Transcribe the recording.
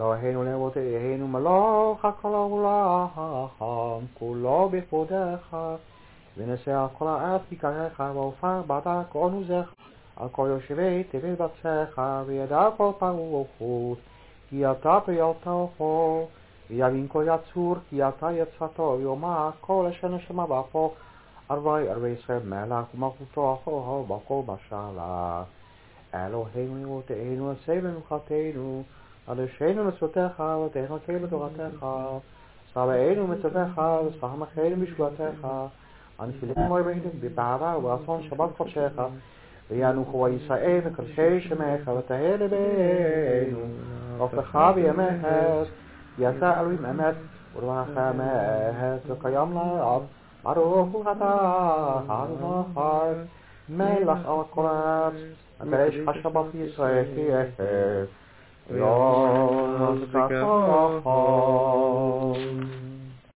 אלוהינו לאבותינו מלוך הכל העולם כולו בכבודך ונשא כל הארץ בקריך ועופר בעדה כל עוזך על כל יושבי תבל בצך וידע כל פרו וחוט כי אתה פריאלתו ויבין כל יצור כי אתה יצרתו ויאמר כל אשר נשמה באפו ערבי ישראל מלך ומלכותו בכל בשלה אלוהינו לאבותינו עשה במלכותנו אדרשנו מצוותיך ותחכה בתורתך סבאנו מצוותיך וסחמכנו בשבועתך הנפילים מורבנו בבעבר וברצון שבת קודשך וינוחו ישראל וקדשי שמך ותהא לבנו רופתך בימיך יצא אלוהים אמת ורוח אמת וקיים לעד ברוך הוא אתה הר מלך על כל הארץ הקדש השבת בישראל תהיה יום הזכרתו